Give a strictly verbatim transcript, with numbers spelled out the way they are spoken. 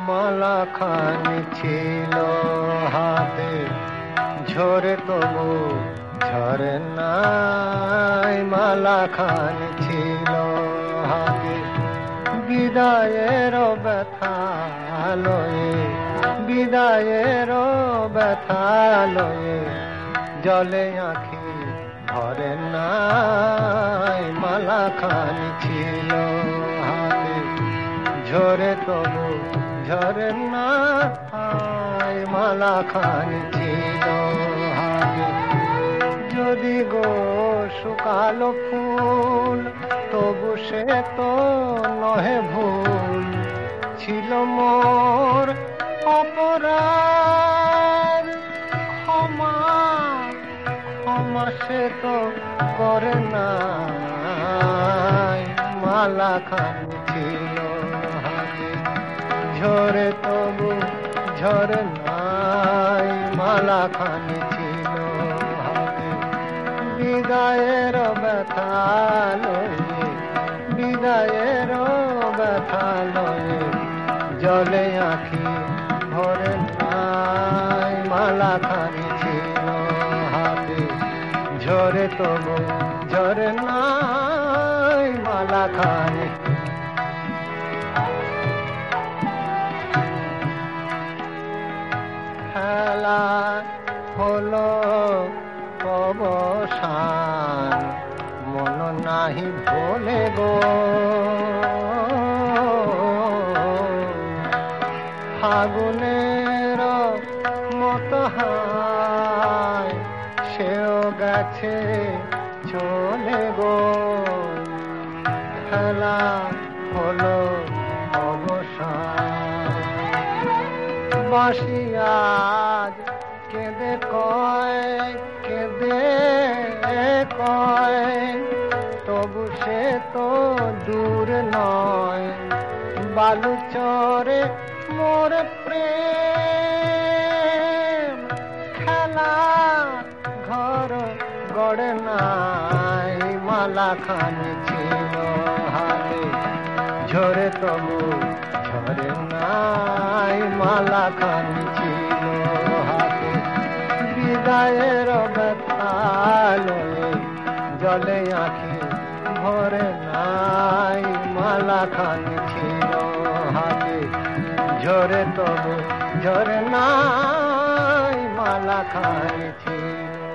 মালা খানি ছিল হাতে, ঝরে তবু ঝরে নাই। মালা খানি ছিল হাতে, বিদায়ের ব্যথা লয়ে, বিদায়ের ব্যথা লয়ে জলে আঁখি ভরে নাই। মালা খানি ছিল হাতে, ঝরে তবু ঝরে নাই। মালা খানি ছিল হাতে, যদি গো শুকালো ফুল তবু সে তো নহে ভুল। ছিল মোর অপরাধ, ক্ষমা ক্ষমা সে তো করে নাই। মালা খানি ছিল হাতে, ঝরে তবু ঝরে নাই। মালা খানি ছিল হাতে, বিদায়ের ব্যথা লয়ে, বিদায়ের ব্যথা লয়ে জলে আঁখি ভরে নাই। মালা খানি ছিল হাতে, ঝরে তবু ঝরে নাই। মালা খানি খেলা হলো অবসান, মন নাহি ভোলে গো। ফাগুনের মতো হায় সেও গেছে চলে গো। খেলা হলো অবসান, বাঁশি আজ কেঁদে কয়, কেঁদে কয় তবু সে তো দূর নয়। বালুচরে মোর প্রেম, খেলা ঘর গড়ে নাই। মালা খানি ছিল হাতে, ঝরে তবু ঝরে নাই। মালা খানি ছিল হাতে, বিদায়ের ব্যথা লয়ে জলে আঁখি ভরে নাই। মালা খানি ছিল হাতে, ঝরে তবু ঝরে নাই। মালা খানি ছিল।